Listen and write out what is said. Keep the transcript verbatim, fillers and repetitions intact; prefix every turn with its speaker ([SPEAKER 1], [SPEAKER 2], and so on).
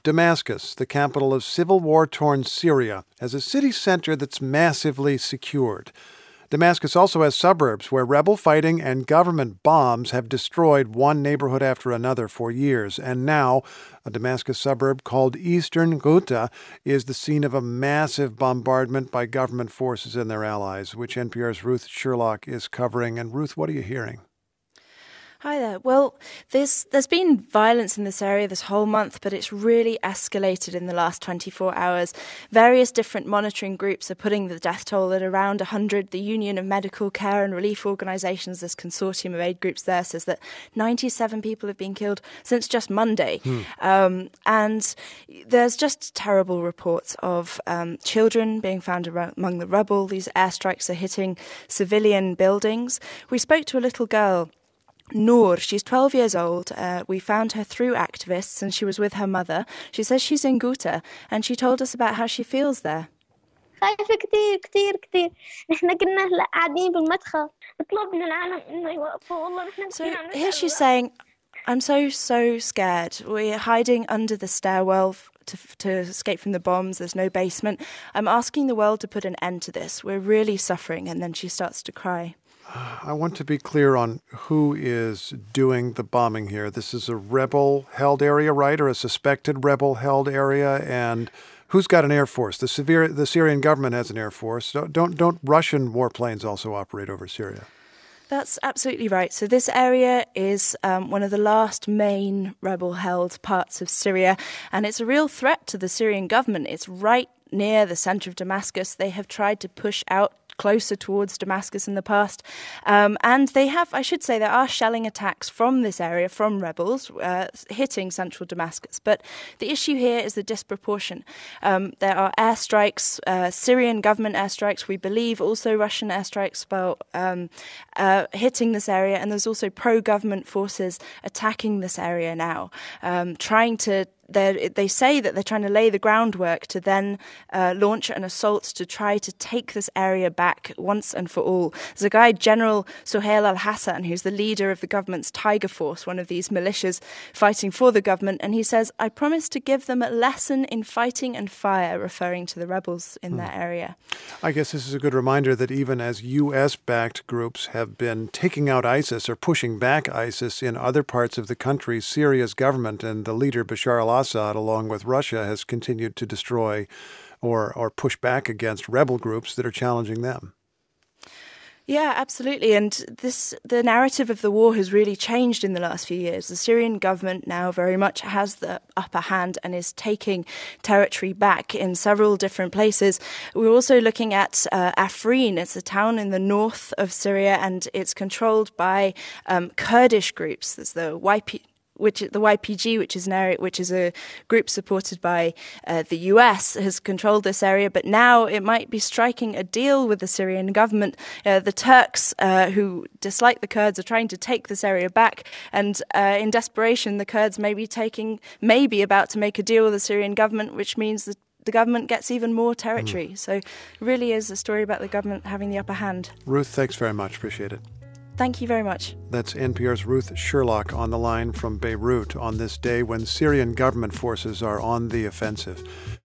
[SPEAKER 1] Damascus, the capital of civil war-torn Syria, has a city center that's massively secured. Damascus also has suburbs where rebel fighting and government bombs have destroyed one neighborhood after another for years. And now, a Damascus suburb called Eastern Ghouta is the scene of a massive bombardment by government forces and their allies, which N P R's Ruth Sherlock is covering. And Ruth, what are you hearing?
[SPEAKER 2] Hi there. Well, there's, there's been violence in this area this whole month, but it's really escalated in the last twenty-four hours. Various different monitoring groups are putting the death toll at around one hundred. The Union of Medical Care and Relief Organisations, this consortium of aid groups there, says that ninety-seven people have been killed since just Monday. Hmm. Um, and there's just terrible reports of um, children being found among the rubble. These airstrikes are hitting civilian buildings. We spoke to a little girl, Noor. She's twelve years old. Uh, we found her through activists and she was with her mother. She says she's in Ghouta and she told us about how she feels there.
[SPEAKER 3] خايفة كتير كتير كتير. نحن كنا هلا قاعدين بالمدخل بطلب من العالم إنه يوقفوا والله نحن.
[SPEAKER 2] So here she's saying, I'm so, so scared. We're hiding under the stairwell to, to escape from the bombs. There's no basement. I'm asking the world to put an end to this. We're really suffering. And then she starts to cry.
[SPEAKER 1] I want to be clear on who is doing the bombing here. This is a rebel-held area, right, or a suspected rebel-held area? And who's got an air force? The, severe, the Syrian government has an air force. Don't, don't, don't Russian warplanes also operate over Syria?
[SPEAKER 2] That's absolutely right. So this area is um, one of the last main rebel-held parts of Syria, and it's a real threat to the Syrian government. It's right near the center of Damascus. They have tried to push out closer towards Damascus in the past. Um, and they have, I should say, there are shelling attacks from this area, from rebels, uh, hitting central Damascus. But the issue here is the disproportion. Um, there are airstrikes, uh, Syrian government airstrikes, we believe, also Russian airstrikes about, um, uh, hitting this area. And there's also pro-government forces attacking this area now, um, trying to They're, they say that they're trying to lay the groundwork to then uh, launch an assault to try to take this area back once and for all. There's a guy, General Sohail al-Hassan, who's the leader of the government's Tiger Force, one of these militias fighting for the government, and he says, I promise to give them a lesson in fighting and fire, referring to the rebels in hmm. that area.
[SPEAKER 1] I guess this is a good reminder that even as U S-backed groups have been taking out ISIS or pushing back ISIS in other parts of the country, Syria's government and the leader Bashar al Assad, along with Russia, has continued to destroy or or push back against rebel groups that are challenging them.
[SPEAKER 2] Yeah, absolutely. And this the narrative of the war has really changed in the last few years. The Syrian government now very much has the upper hand and is taking territory back in several different places. We're also looking at uh, Afrin. It's a town in the north of Syria, and it's controlled by um, Kurdish groups. There's the Y P G. Which the Y P G, which is an area, which is a group supported by uh, the U S, has controlled this area, but now it might be striking a deal with the Syrian government. Uh, the Turks, uh, who dislike the Kurds, are trying to take this area back, and uh, in desperation, the Kurds may be taking, may be about to make a deal with the Syrian government, which means that the government gets even more territory. Mm. So, it really is a story about the government having the upper hand.
[SPEAKER 1] Ruth, thanks very much. Appreciate it.
[SPEAKER 2] Thank you very much.
[SPEAKER 1] That's N P R's Ruth Sherlock on the line from Beirut on this day when Syrian government forces are on the offensive.